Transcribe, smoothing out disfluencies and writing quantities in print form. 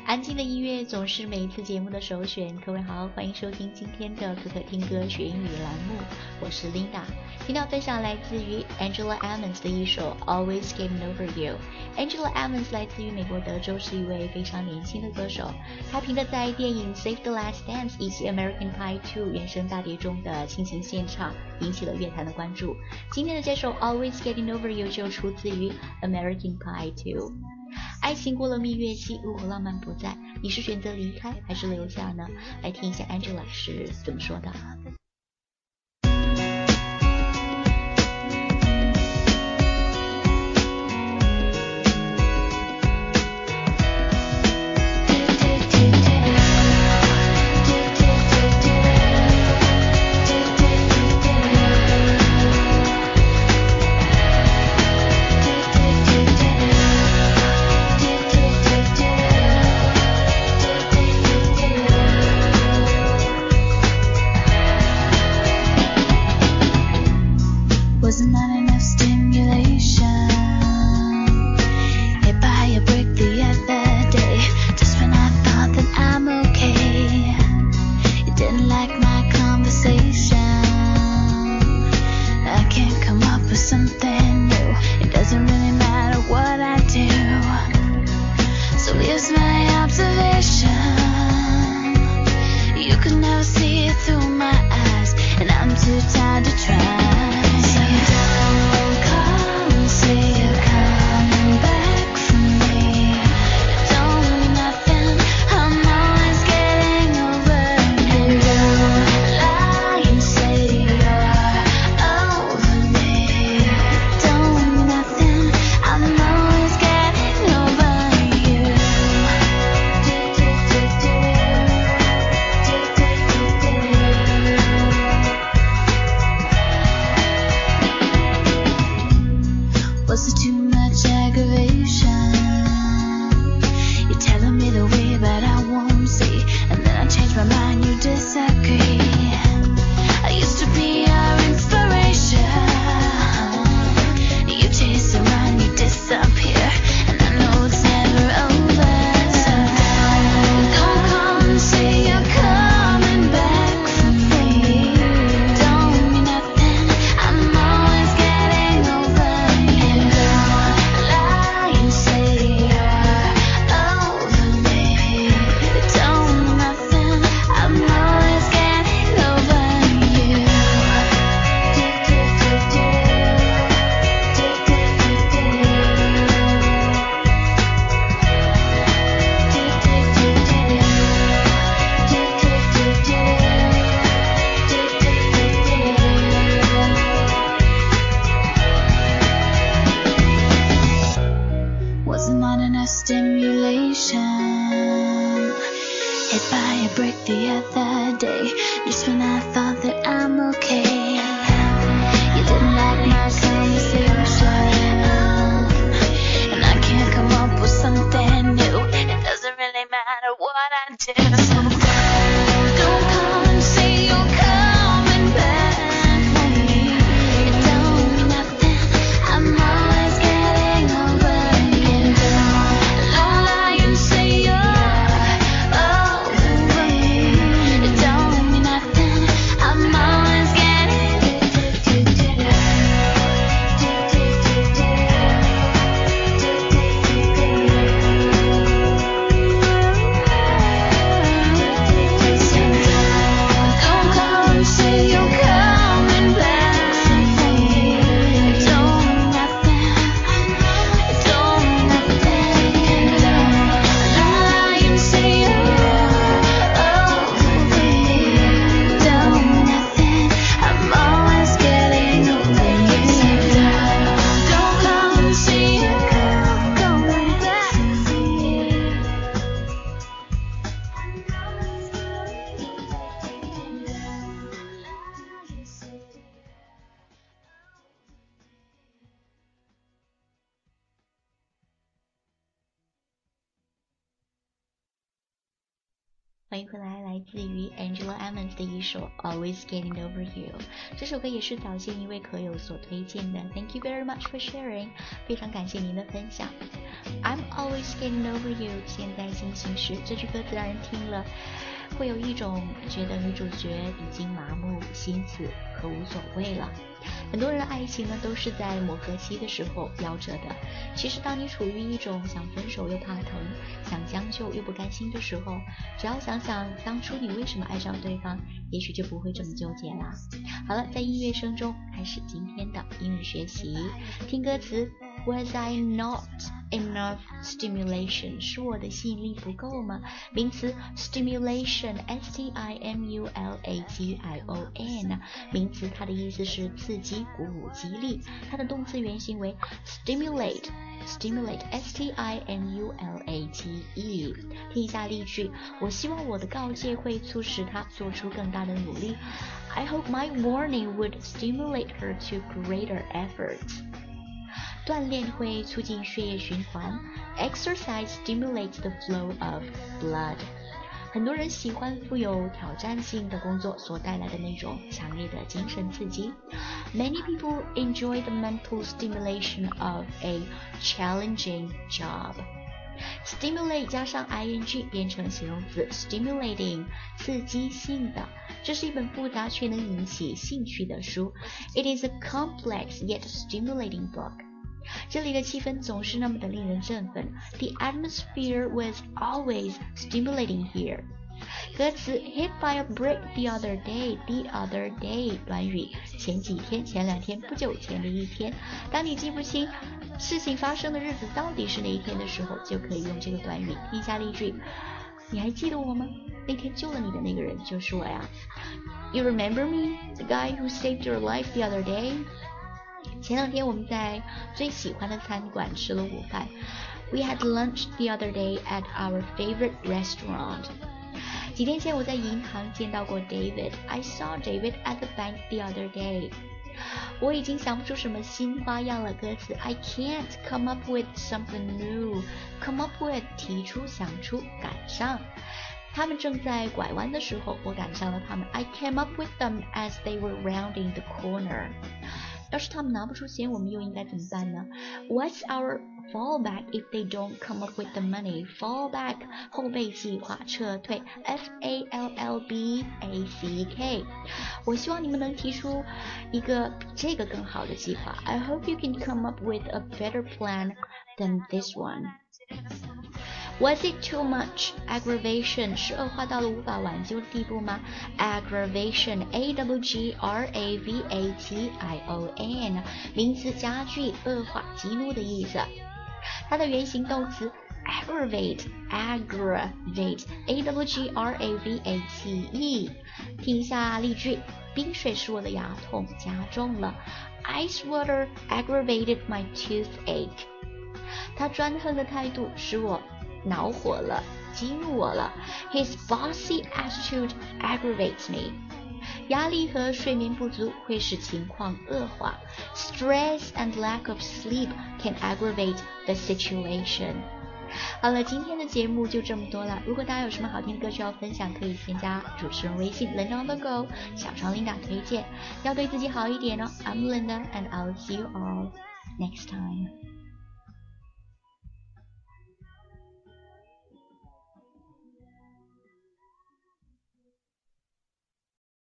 安静的音乐总是每一次节目的首选。各位好，欢迎收听今天的可可听歌学英语栏目，我是 Linda。听到分享来自于 Angela Ammons 的一首 Always Getting Over You。Angela Ammons 来自于美国德州，是一位非常年轻的歌手。她凭着在电影 Save the Last Dance 以及 American Pie 2原声大碟中的亲情献唱，引起了乐坛的关注。今天的这首 Always Getting Over You 就出自于 American Pie 2。爱情过了蜜月期，如果浪漫不在，你是选择离开还是留下呢？来听一下 Angela 是怎么说的。 欢迎回来，来自于 Angela Ammons 的一首 Always Getting Over You。 这首歌也是早先一位课友所推荐的。 Thank you very much for sharing， 非常感谢您的分享。 I'm always getting over you， 现在进行时，这句歌词让人听了会有一种觉得女主角已经麻木、心死和无所谓了。很多人爱情呢都是在磨合期的时候夭折的。其实当你处于一种想分手又怕疼，想将就又不甘心的时候，只要想想当初你为什么爱上对方，也许就不会这么纠结啦。好了，在音乐声中开始今天的英语学习。听歌词， Was I not enough stimulation， 是我的吸引力不够吗？名词 stimulation S-T-I-M-U-L-A-T-I-O-N， 名词它的意思是刺激、鼓舞、激励。它的动词原形为 stimulate S-T-I-M-U-L-A-T-E。 听一下例句，我希望我的告诫会促使她做出更大的努力。 I hope my warning would stimulate her to greater efforts。锻炼会促进血液循环 Exercise stimulates the flow of blood。 很多人喜欢富有挑战性的工作所带来的那种强烈的精神刺激。 Many people enjoy the mental stimulation of a challenging job。 Stimulate 加上 ing 变成形容词 stimulating， 刺激性的。这是一本复杂却能引起兴趣的书。 It is a complex yet stimulating book。这里的气氛总是那么的令人振奋。 The atmosphere was always stimulating here。 歌词 Hit by a brick the other day， the other day 短语，前几天、前两天、不久前的一天。当你记不清事情发生的日子到底是哪一天的时候，就可以用这个短语。听一下例句，你还记得我吗？那天救了你的那个人就是我呀。 You remember me? The guy who saved your life the other day？前两天我们在最喜欢的餐馆吃了午饭。 We had lunch the other day at our favorite restaurant。 几天前我在银行见到过 David。 I saw David at the bank the other day。 我已经想不出什么新花样了。歌词 I can't come up with something new。 Come up with 提出、想出、赶上。他们正在拐弯的时候，我赶上了他们。 I came up with them as they were rounding the corner。要是他们拿不出钱，我们又应该怎么办呢？ What's our fallback if they don't come up with the money? Fallback 后备计划，撤退 F-A-L-L-B-A-C-K。 我希望你们能提出一个比这个更好的计划。 I hope you can come up with a better plan than this one。Was it too much? Aggravation 是恶化到了无法挽救的地步吗？ Aggravation A-G-G-R-A-V-A-T-I-O-N 名词，加剧、恶化、激怒的意思。它的原形动词 aggravate A-G-G-R-A-V-A-T-E。 听一下例句，冰水使我的牙痛加重了。 Ice water aggravated my toothache。 他专横的态度使我恼火了，激怒我了。 His bossy attitude aggravates me。 压力和睡眠不足会使情况恶化。 Stress and lack of sleep can aggravate the situation。 好了，今天的节目就这么多了。如果大家有什么好听的歌曲要分享，可以添加主持人微信 Linda on the go， 小窗 Linda 推荐。要对自己好一点哦。I'm Linda and I'll see you all next time。